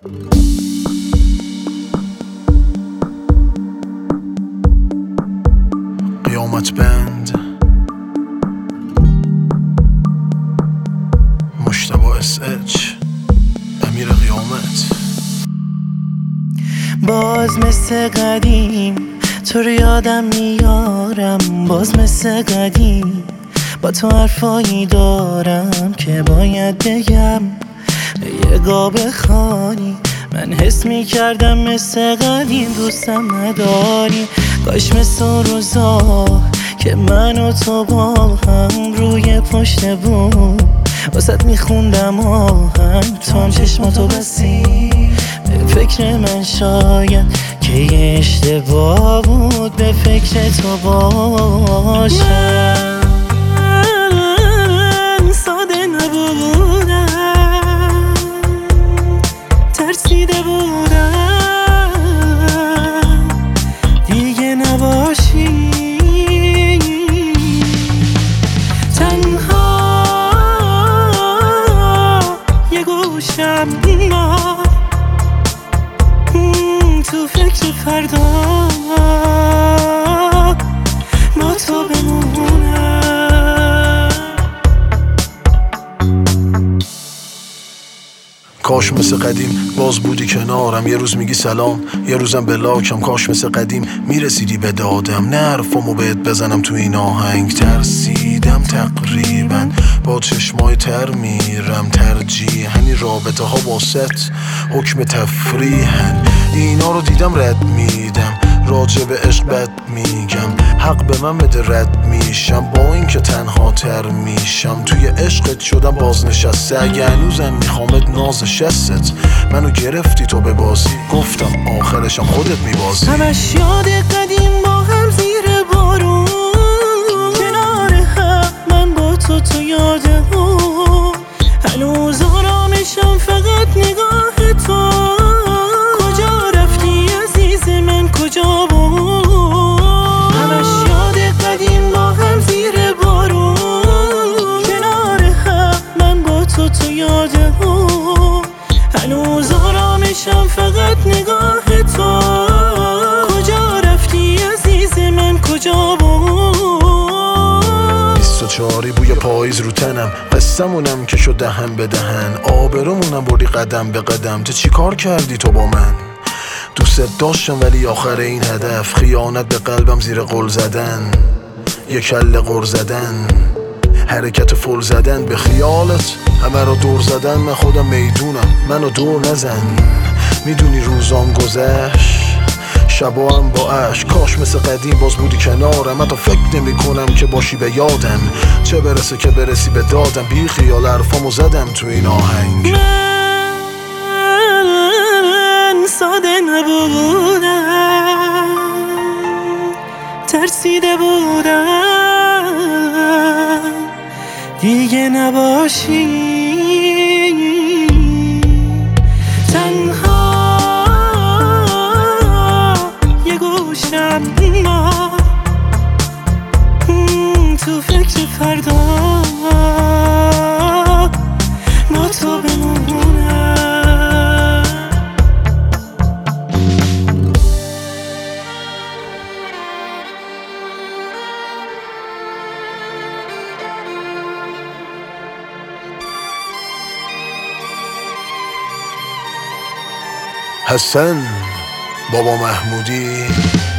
قیامت بند مجتبی SH امیر قیامت. باز مثل قدیم تو رو یادم میارم، باز مثل قدیم با تو حرفایی دارم که باید بگم. یه گاه بخوانی من حس میکردم مثل قدیم دوستم نداری. کاش مثل روزا که من و تو با هم روی پشت بوم واسه میخوندم آهنگ، تو هم چشماتو بستی به فکر من، شاید که یه اشتباه بود به فکر تو باشم. من ساده نبودم، ترسیده بودم دیگه نباشی. تنها یه گوشم تو فکر فردا با تو بمونم. کاش مثل قدیم باز بودی کنارم، یه روز میگی سلام یه روزم بلاکم. کاش مثل قدیم میرسیدی به دادم، نه حرفامو بهت بزنم تو این آهنگ. ترسیدم تقریبا با چشمای تر میرم، ترجیح همین رابطه ها واسط حکم تفریحن. اینا رو دیدم رد میدم، راجع به عشق بد میگم، حق به من بده رد میشم با این که تنها تر میشم. توی عشقت شدم بازنشسته، اگه هنوزم میخوامت ناز شستت منو گرفتی تو به بازی، گفتم آخرشم خودت میبازی. همش یاد قدیم با هم زیر بارون کنار هم، من با تو یاده هم هنوز آرامشم فقط نگاه تو. کجا رفتی عزیز من کجا بود؟ همش یاد قدیم با هم زیر بارون کنار هم، من با تو یاده هم هنوز آرامشم فقط نگاه تو. کجا رفتی عزیز من کجا بود؟ 24 بوی پاییز رو تنم، قصه‌مونم که شد دهن به دهن، آبرومونم بردی قدم به قدم. چی کار کردی تو با من؟ دوست داشتم ولی آخر این هدف خیانت به قلبم زیر قل زدن، یه کله قر زدن، حرکت فل زدن به خیالت، همه رو دور زدن. من خودم میدونم منو دور نزن، میدونی روزام گذشت شبا هم با عشق. کاش مثل قدیم باز بودی کنارم، حتی فکر نمی کنم که باشی به یادم، چه برسه که برسی به دادم. بی خیال حرفامو زدم تو این آهنگ. من ساده نبودم، ترسیده بودم دیگه نباشی. تنها یه گوشم تو فکر فردا با تو بمونم. حسن بابا محمودی